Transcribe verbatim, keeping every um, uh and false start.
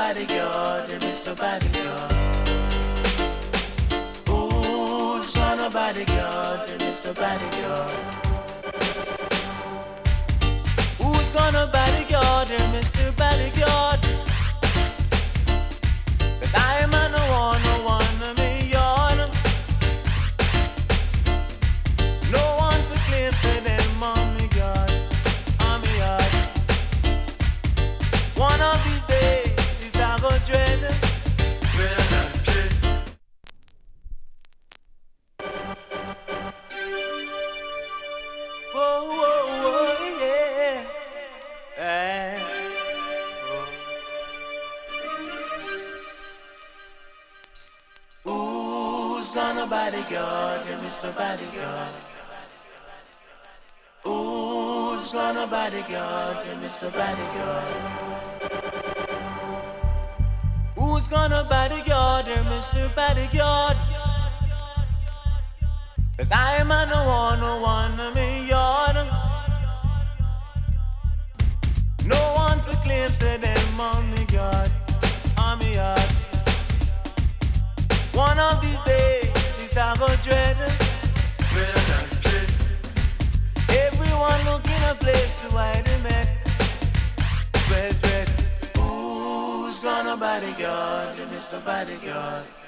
bodyguard, Mister Bodyguard? Who's gonna bodyguard, Mister Bodyguard? Who's gonna bodyguard, Mister Bodyguard? 'Cause I am on a one, a one, a million. No one to claim say them on me God, on me God. One of these days, it's I go dread, dread and dread. Whoa, whoa, whoa, yeah. Hey. Who's gonna bodyguard, Mister Bodyguard? Who's gonna bodyguard, Mister Bodyguard? Who's gonna bodyguard, Mister Bodyguard? 'Cause I'm on a one, a one, a million. No one to claim say them on me God, on me God. One of these days, it's I go dread, dread and dread. Everyone looking a place to hide them at, dread, dread. Who's gonna bodyguard, Mister Bodyguard?